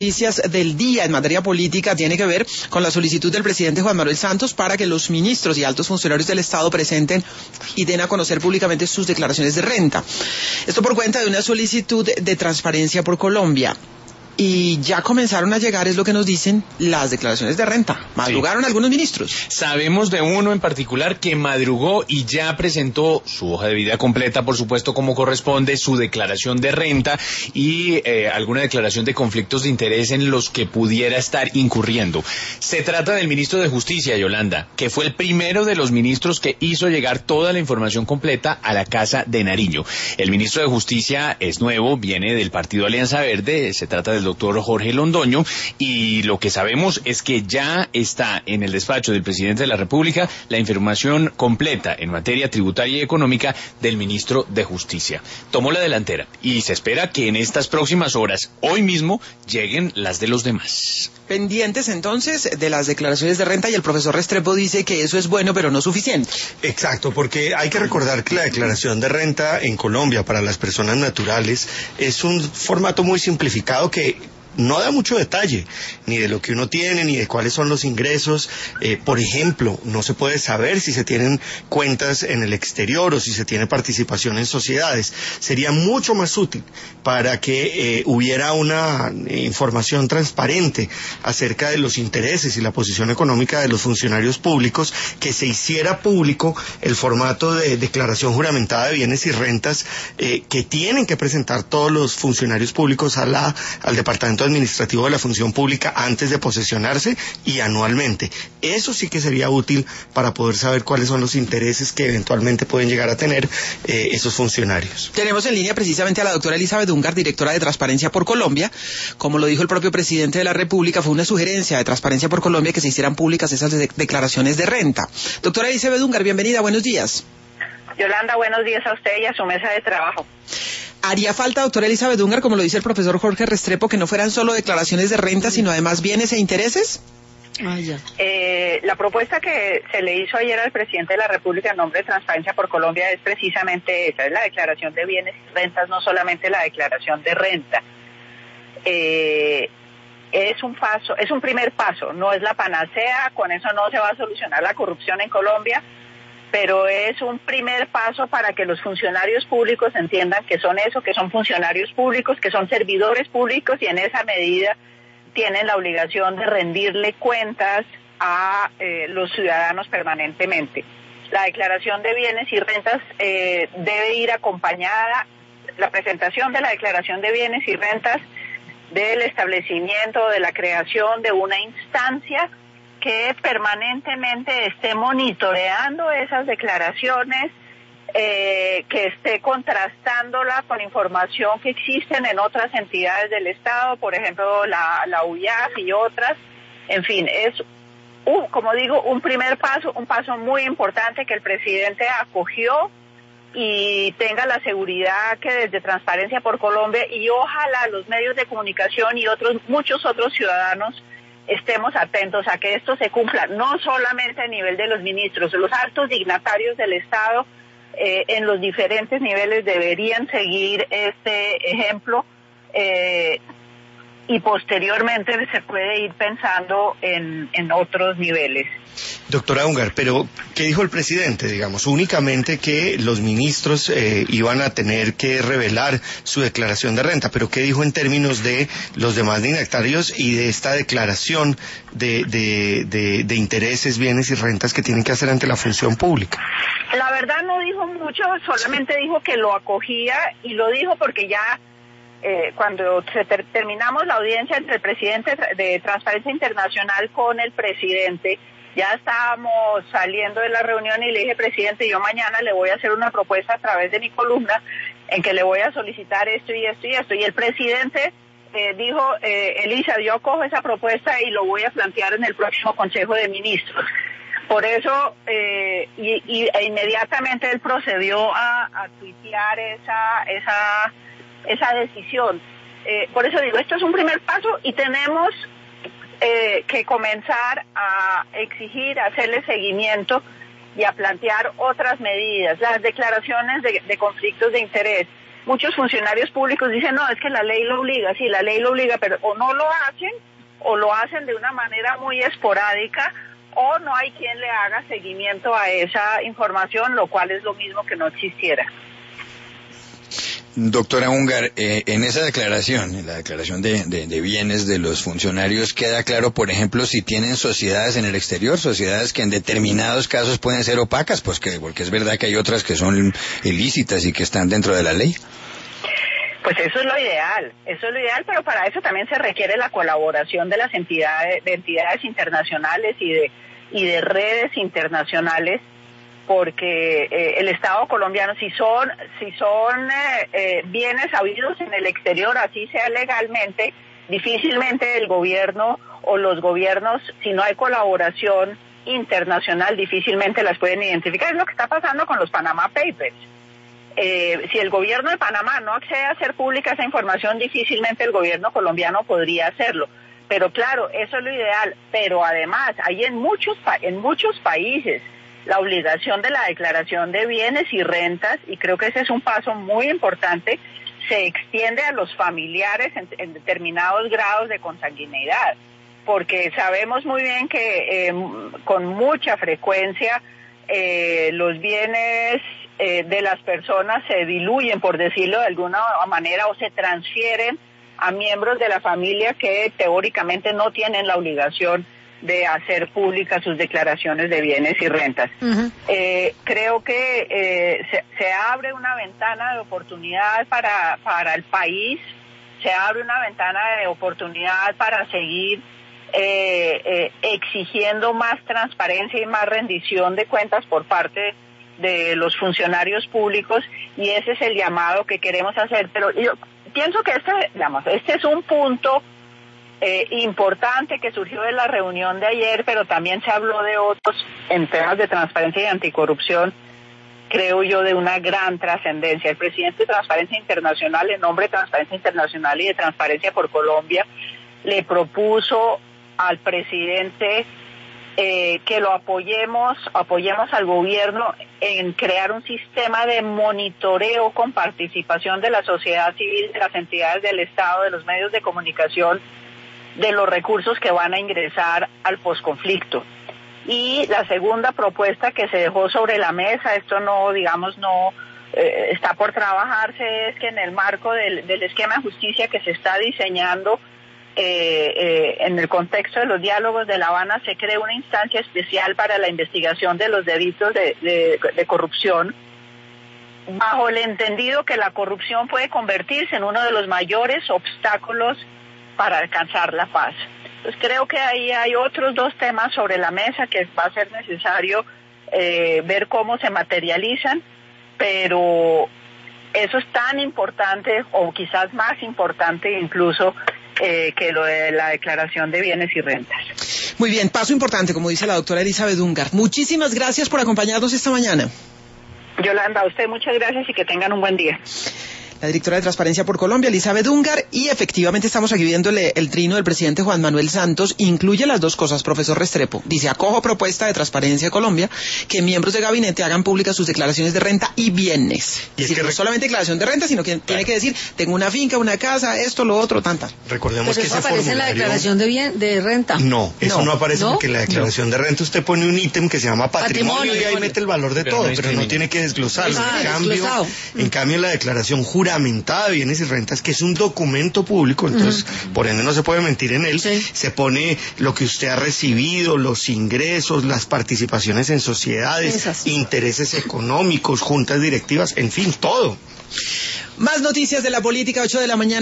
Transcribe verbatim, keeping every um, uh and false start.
Noticias del día en materia política tiene que ver con la solicitud del presidente Juan Manuel Santos para que los ministros y altos funcionarios del Estado presenten y den a conocer públicamente sus declaraciones de renta. Esto por cuenta de una solicitud de Transparencia por Colombia. Y ya comenzaron a llegar, es lo que nos dicen, las declaraciones de renta. Madrugaron sí. algunos ministros. Sabemos de uno en particular que madrugó y ya presentó su hoja de vida completa, por supuesto, como corresponde, su declaración de renta y eh, alguna declaración de conflictos de interés en los que pudiera estar incurriendo. Se trata del ministro de Justicia, Yolanda, que fue el primero de los ministros que hizo llegar toda la información completa a la Casa de Nariño. El ministro de Justicia es nuevo, viene del partido Alianza Verde, se trata del doctor Jorge Londoño, y lo que sabemos es que ya está en el despacho del presidente de la República la información completa en materia tributaria y económica del ministro de Justicia. Tomó la delantera y se espera que en estas próximas horas, hoy mismo, lleguen las de los demás. Pendientes entonces de las declaraciones de renta, y el profesor Restrepo dice que eso es bueno pero no suficiente. Exacto, porque hay que recordar que la declaración de renta en Colombia para las personas naturales es un formato muy simplificado que no da mucho detalle, ni de lo que uno tiene, ni de cuáles son los ingresos. Eh, por ejemplo, no se puede saber si se tienen cuentas en el exterior o si se tiene participación en sociedades. Sería mucho más útil para que eh, hubiera una información transparente acerca de los intereses y la posición económica de los funcionarios públicos, que se hiciera público el formato de declaración juramentada de bienes y rentas eh, que tienen que presentar todos los funcionarios públicos a la, al Departamento Administrativo de la Función Pública antes de posesionarse y anualmente. Eso sí que sería útil para poder saber cuáles son los intereses que eventualmente pueden llegar a tener eh, esos funcionarios. Tenemos en línea precisamente a la doctora Elizabeth Ungar, directora de Transparencia por Colombia. Como lo dijo el propio presidente de la República, fue una sugerencia de Transparencia por Colombia que se hicieran públicas esas de declaraciones de renta. Doctora Elizabeth Ungar, bienvenida, buenos días. Yolanda, buenos días a usted y a su mesa de trabajo. ¿Haría falta, doctora Elizabeth Ungar, como lo dice el profesor Jorge Restrepo, que no fueran solo declaraciones de renta, sino además bienes e intereses? Ah, ya. Eh, la propuesta que se le hizo ayer al presidente de la República en nombre de Transparencia por Colombia es precisamente esa, es la declaración de bienes y rentas, no solamente la declaración de renta. Eh, es un paso, es un primer paso, no es la panacea, con eso no se va a solucionar la corrupción en Colombia, pero es un primer paso para que los funcionarios públicos entiendan que son eso, que son funcionarios públicos, que son servidores públicos, y en esa medida tienen la obligación de rendirle cuentas a eh, los ciudadanos permanentemente. La declaración de bienes y rentas eh, debe ir acompañada, la presentación de la declaración de bienes y rentas, del establecimiento, de la creación de una instancia que permanentemente esté monitoreando esas declaraciones, eh, que esté contrastándola con información que existen en otras entidades del Estado, por ejemplo la, la U I A F y otras. En fin, es, un, como digo, un primer paso, un paso muy importante que el presidente acogió y tenga la seguridad que desde Transparencia por Colombia y ojalá los medios de comunicación y otros muchos otros ciudadanos estemos atentos a que esto se cumpla, no solamente a nivel de los ministros, los altos dignatarios del Estado eh, en los diferentes niveles deberían seguir este ejemplo eh, y posteriormente se puede ir pensando en, en otros niveles. Doctora Ungar, pero ¿qué dijo el presidente? Digamos, únicamente que los ministros eh, iban a tener que revelar su declaración de renta, pero ¿qué dijo en términos de los demás dignatarios y de esta declaración de, de, de, de intereses, bienes y rentas que tienen que hacer ante la función pública? La verdad no dijo mucho, solamente dijo que lo acogía, y lo dijo porque ya Eh, cuando se ter terminamos la audiencia entre el presidente de Transparencia Internacional con el presidente, ya estábamos saliendo de la reunión y le dije, presidente, yo mañana le voy a hacer una propuesta a través de mi columna en que le voy a solicitar esto y esto y esto. Y el presidente eh, dijo, eh, Elisa, yo cojo esa propuesta y lo voy a plantear en el próximo Consejo de Ministros. Por eso, eh, y, y e inmediatamente él procedió a, a tuitear esa, esa, esa decisión. Eh, por eso digo, esto es un primer paso y tenemos eh, que comenzar a exigir, a hacerle seguimiento y a plantear otras medidas. Las declaraciones de, de conflictos de interés. muchos funcionarios públicos dicen, no, es que la ley lo obliga, sí, la ley lo obliga, pero o no lo hacen, o lo hacen de una manera muy esporádica, o no hay quien le haga seguimiento a esa información, lo cual es lo mismo que no existiera. Doctora Ungar, eh, en esa declaración, en la declaración de, de, de bienes de los funcionarios, queda claro, por ejemplo, si tienen sociedades en el exterior, sociedades que en determinados casos pueden ser opacas, pues que porque es verdad que hay otras que son ilícitas y que están dentro de la ley. Pues eso es lo ideal, eso es lo ideal, pero para eso también se requiere la colaboración de las entidades, de entidades internacionales y de y de redes internacionales, porque eh, el Estado colombiano, si son si son eh, eh, bienes habidos en el exterior, así sea legalmente, difícilmente el gobierno o los gobiernos, si no hay colaboración internacional, difícilmente las pueden identificar. Es lo que está pasando con los Panama Papers. Eh, si el gobierno de Panamá no accede a hacer pública esa información, difícilmente el gobierno colombiano podría hacerlo. Pero claro, eso es lo ideal. Pero además, hay en muchos pa- en muchos países la obligación de la declaración de bienes y rentas, y creo que ese es un paso muy importante, se extiende a los familiares en, en determinados grados de consanguineidad, porque sabemos muy bien que eh, con mucha frecuencia eh, los bienes eh, de las personas se diluyen, por decirlo de alguna manera, o se transfieren a miembros de la familia que teóricamente no tienen la obligación de hacer públicas sus declaraciones de bienes y rentas. Uh-huh. Eh, creo que eh, se, se abre una ventana de oportunidad para, para el país, se abre una ventana de oportunidad para seguir eh, eh, exigiendo más transparencia y más rendición de cuentas por parte de los funcionarios públicos, y ese es el llamado que queremos hacer. Pero yo pienso que este, digamos, este es un punto Eh, importante que surgió de la reunión de ayer, pero también se habló de otros en temas de transparencia y anticorrupción, creo yo, de una gran trascendencia. El presidente de Transparencia Internacional, en nombre de Transparencia Internacional y de Transparencia por Colombia, le propuso al presidente eh, que lo apoyemos, apoyemos al gobierno en crear un sistema de monitoreo con participación de la sociedad civil, de las entidades del Estado, de los medios de comunicación, de los recursos que van a ingresar al posconflicto. Y la segunda propuesta que se dejó sobre la mesa, esto no, digamos, no eh, está por trabajarse, es que en el marco del, del esquema de justicia que se está diseñando eh, eh, en el contexto de los diálogos de La Habana, se cree una instancia especial para la investigación de los delitos de, de, de corrupción, bajo el entendido que la corrupción puede convertirse en uno de los mayores obstáculos para alcanzar la paz. Entonces creo que ahí hay otros dos temas sobre la mesa que va a ser necesario eh, ver cómo se materializan, pero eso es tan importante, o quizás más importante incluso, eh, que lo de la declaración de bienes y rentas. Muy bien, paso importante, como dice la doctora Elizabeth Ungar. Muchísimas gracias por acompañarnos esta mañana. Yolanda, a usted muchas gracias y que tengan un buen día. La directora de Transparencia por Colombia, Elizabeth Ungar, y efectivamente estamos aquí viéndole el trino del presidente Juan Manuel Santos, incluye las dos cosas, profesor Restrepo. Dice, acojo propuesta de Transparencia de Colombia, que miembros de gabinete hagan públicas sus declaraciones de renta y bienes. Y es decir, que no rec... solamente declaración de renta, sino que claro, tiene que decir, tengo una finca, una casa, esto, lo otro, tanta. Recordemos Pero que eso ese aparece formulario... en la declaración de, bien, de renta. No, eso no, no aparece, ¿no? Porque en la declaración no. de renta usted pone un ítem que se llama patrimonio, patrimonio y ahí mete el valor de pero todo, no pero no tiene que desglosarlo. Ah, en, cambio, en cambio, la declaración juramentada de bienes y rentas, que es un documento público, entonces uh-huh. por ende no se puede mentir en él, sí. se pone lo que usted ha recibido, los ingresos, las participaciones en sociedades, intereses económicos, juntas directivas, en fin, todo. Más noticias de la política, ocho de la mañana.